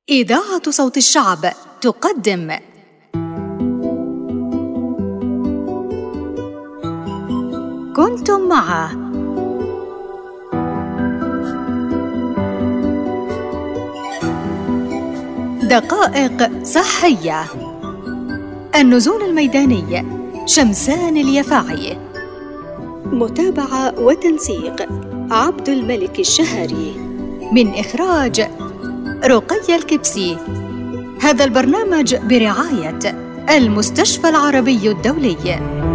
إذاعة صوت الشعب تقدم كنتم مع دقائق صحية. النزول الميداني شمسان اليفاعي. متابعة وتنسيق عبد الملك الشهري. من إخراج رقية الكبسي. هذا البرنامج برعاية المستشفى العربي الدولي.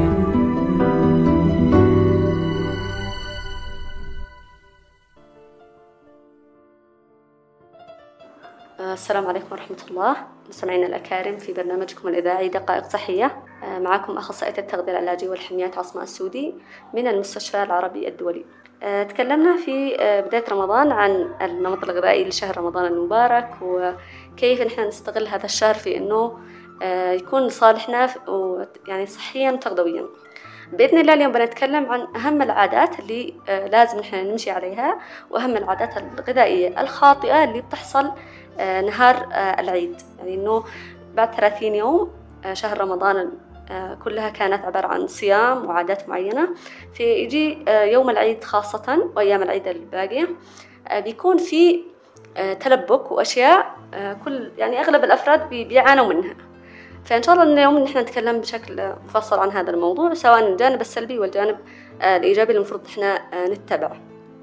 السلام عليكم ورحمة الله. مستمعينا الأكارم في برنامجكم الإذاعي دقائق صحية، معكم أخصائية التغذية العلاجية والحميات عصماء السودي من المستشفى العربي الدولي. تكلمنا في بداية رمضان عن النمط الغذائي لشهر رمضان المبارك، وكيف نحن نستغل هذا الشهر في أنه يكون صالحنا يعني صحيا وتغذويا. بإذن الله اليوم بنتكلم عن أهم العادات اللي لازم نحن نمشي عليها، وأهم العادات الغذائية الخاطئة اللي بتحصل نهار العيد. يعني أنه بعد 30 يوم شهر رمضان كلها كانت عبارة عن صيام وعادات معينة، فيجي يوم العيد خاصة وأيام العيد الباقية بيكون في تلبك وأشياء يعني أغلب الأفراد بيعانوا منها. فإن شاء الله اليوم نحن نتكلم بشكل مفصل عن هذا الموضوع، سواء الجانب السلبي والجانب الإيجابي اللي المفروض نحن نتبعه.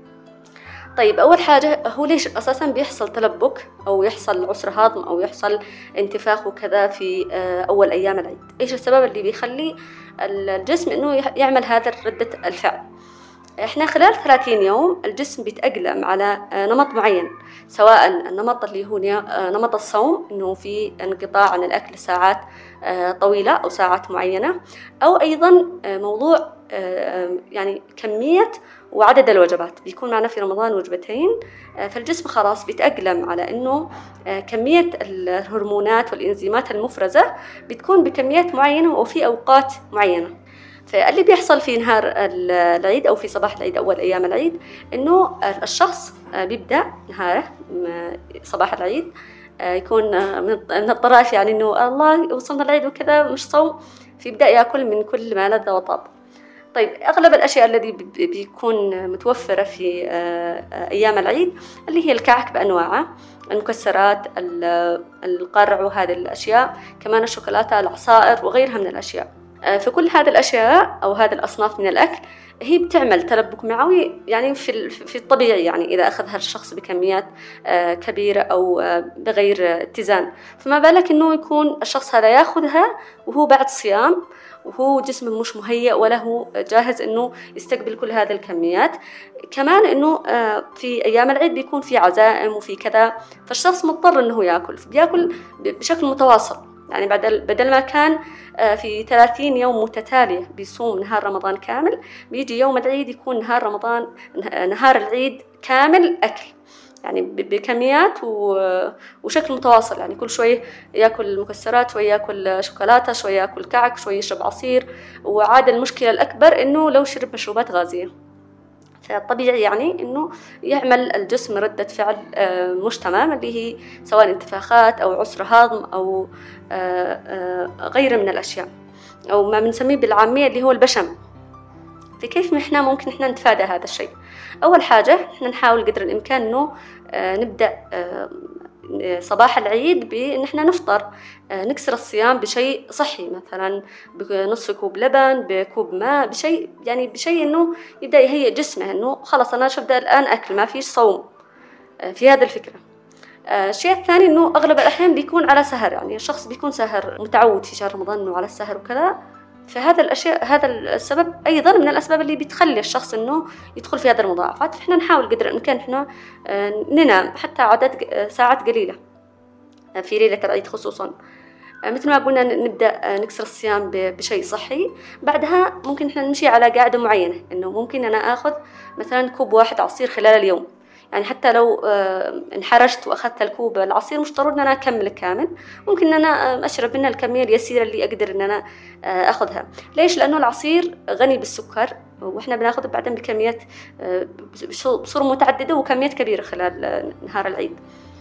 طيب، أول حاجة هو ليش أساساً بيحصل تلبك أو يحصل عسر هضم أو يحصل انتفاخ وكذا في أول أيام العيد؟ إيش السبب اللي بيخلي الجسم إنه يعمل هذا ردة الفعل؟ إحنا خلال 30 يوم الجسم بيتأقلم على نمط معين، سواء النمط اللي هو نمط الصوم، إنه في انقطاع عن الأكل ساعات طويلة أو ساعات معينة، أو أيضاً موضوع يعني كمية وعدد الوجبات. بيكون معنا في رمضان وجبتين، فالجسم خلاص بيتأقلم على إنه كمية الهرمونات والإنزيمات المفرزة بتكون بكميات معينة وفي أوقات معينة. فاللي بيحصل في نهار العيد أو في صباح العيد أول أيام العيد، إنه الشخص بيبدأ نهاره صباح العيد يكون من الطرائف، يعني إنه الله وصلنا العيد وكذا مش صوم، فيبدأ يأكل من كل ما لذ وطاب. طيب، أغلب الأشياء التي بيكون متوفرة في أيام العيد اللي هي الكعك بأنواعه، المكسرات، القرع وهذه الأشياء، كمان الشوكولاتة، العصائر وغيرها من الأشياء. فكل هذه الأشياء أو هذه الأصناف من الأكل هي بتعمل تلبك معوي يعني في الطبيعي، يعني إذا أخذها الشخص بكميات كبيرة أو بغير اتزان، فما بالك إنه يكون الشخص هذا يأخذها وهو بعد صيام وهو جسمه مش مهيأ ولا هو جاهز إنه يستقبل كل هذه الكميات. كمان إنه في أيام العيد بيكون في عزائم وفي كذا، فالشخص مضطر إنه بيأكل بشكل متواصل. يعني بدل ما كان في 30 يوم متتالية بيصوم نهار رمضان كامل، بيجي يوم العيد يكون نهار العيد كامل أكل، يعني بكميات وشكل متواصل. يعني كل شوي يأكل مكسرات، شوي يأكل شوكولاتة، شوي يأكل كعك، شوي يشرب عصير. وعاد المشكلة الأكبر إنه لو شرب مشروبات غازية، فالطبيعي يعني إنه يعمل الجسم ردة فعل مش تمام، اللي هي سواء انتفاخات أو عسر هضم أو غيره من الأشياء، أو ما بنسميه بالعامية اللي هو البشم. فكيف إحنا ممكن إحنا نتفادى هذا الشيء؟ أول حاجة إحنا نحاول قدر الإمكان إنه نبدأ صباح العيد بإن إحنا نفطر، نكسر الصيام بشيء صحي، مثلا بنصف كوب لبن، بكوب ماء، بشيء إنه يبدأ يهيئ جسمه إنه خلاص أنا أبدأ الآن أكل، ما فيش صوم. في هذا الفكرة. الشيء الثاني إنه أغلب الأحيان بيكون على سهر، يعني الشخص بيكون سهر متعود في شهر رمضان إنه على السهر وكذا. فهذا الأشياء، هذا السبب أيضا من الأسباب اللي بتخلي الشخص إنه يدخل في هذه المضاعفات. فإحنا نحاول قدر الإمكان إحنا ننام حتى عدد ساعات قليلة في ليلة العيد خصوصا. مثل ما قلنا نبدأ نكسر الصيام بشيء صحي. بعدها ممكن إحنا نمشي على قاعدة معينة، إنه ممكن أنا أخذ مثلا كوب واحد عصير خلال اليوم. يعني حتى لو انحرجت وأخذت الكوب العصير مش ضروري إن أنا أكمل كامل، ممكن إن أنا أشرب منها الكمية اليسيرة اللي أقدر إن أنا أخذها. ليش؟ لأنه العصير غني بالسكر، وإحنا بناخذه بعدين بكميات بصورة متعددة وكميات كبيرة خلال نهار العيد.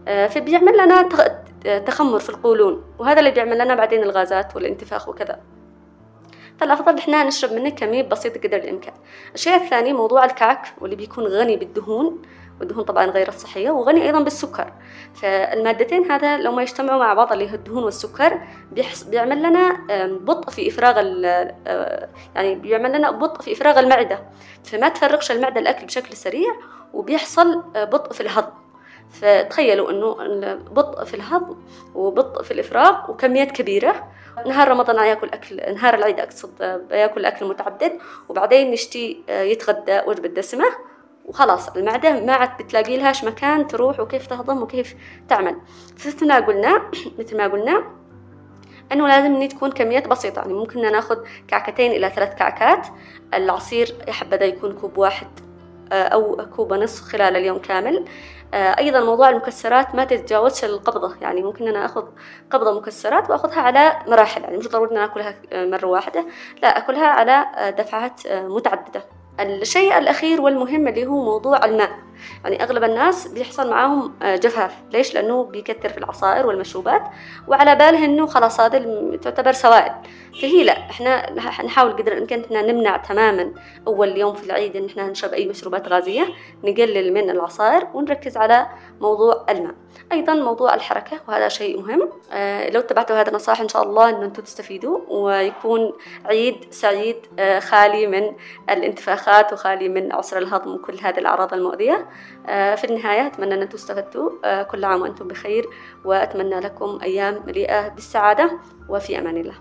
فبيعمل لنا تخمر في القولون، وهذا اللي بيعمل لنا بعدين الغازات والانتفاخ وكذا. فالأفضل إحنا نشرب منه كمية بسيطة قدر الإمكان. الشيء الثاني موضوع الكعك، واللي بيكون غني بالدهون، والدهون طبعا غير الصحية، وغني أيضا بالسكر. فالمادتين هذا لو ما يجتمعوا مع بعض اللي هي الدهون والسكر بيعمل لنا بطء في إفراغ يعني بيعمل لنا بطء في إفراغ المعدة، فما تفرغش المعدة الأكل بشكل سريع، وبيحصل بطء في الهضم. فتخيلوا إنه بطء في الهضم وبطء في الإفراغ وكميات كبيرة. نهار رمضان ياكل أكل، نهار العيد أقصد ياكل أكل متعدد، وبعدين نشتي يتغدى وجبة دسمة، وخلاص المعدة ما عاد بتلاقي لهاش مكان تروح وكيف تهضم وكيف تعمل. مثل ما قلنا أنه لازم إن تكون كميات بسيطة، يعني ممكن ناخذ 2 إلى 3 كعكات. العصير يحبذا يكون كوب 1 أو كوب ونصف خلال اليوم كامل. أيضا موضوع المكسرات ما تتجاوزش القبضة، يعني ممكن أنا أخذ قبضة مكسرات وأخذها على مراحل، يعني مش ضروري أن أنا أكلها مرة واحدة، لا، أكلها على دفعات متعددة. الشيء الأخير والمهم اللي هو موضوع الماء. يعني أغلب الناس بيحصل معاهم جفاف. ليش؟ لأنه بيكتر في العصائر والمشروبات، وعلى باله إنه خلاص هذا تعتبر سوائل. فهي لا، إحنا نحاول قدر الإمكان إحنا نمنع تماماً أول يوم في العيد إن إحنا نشرب أي مشروبات غازية، نقلل من العصائر ونركز على موضوع الماء. أيضاً موضوع الحركة، وهذا شيء مهم. لو اتبعتوا هذا النصائح إن شاء الله إنه أنتم تستفيدوا، ويكون عيد سعيد خالي من الانتفاخات وخالي من عسر الهضم وكل هذه الأعراض المؤذية. في النهاية أتمنى أن أنتم استفدتوا. كل عام وأنتم بخير، وأتمنى لكم أيام مليئة بالسعادة، وفي أمان الله.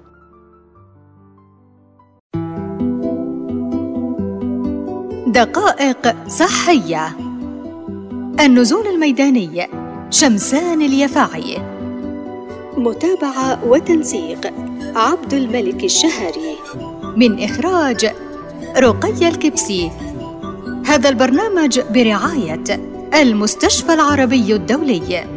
دقائق صحية. النزول الميداني، شمسان اليفاعي. متابعة وتنسيق عبد الملك الشهري. من إخراج رقية الكبسي. هذا البرنامج برعاية المستشفى العربي الدولي.